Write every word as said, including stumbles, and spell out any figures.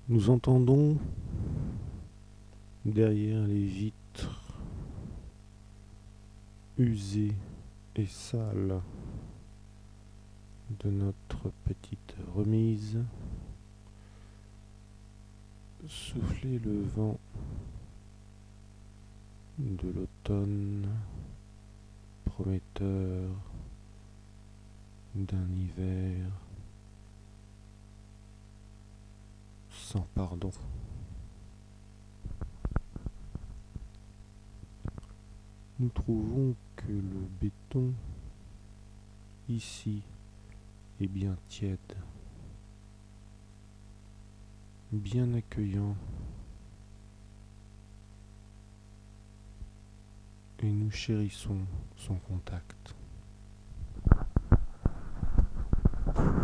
Nous entendons derrière les vitres usées et sales de notre petite remise souffler le vent de l'automne prometteur d'un hiver sans pardon. Nous trouvons que le béton ici est bien tiède, bien accueillant, et nous chérissons son contact.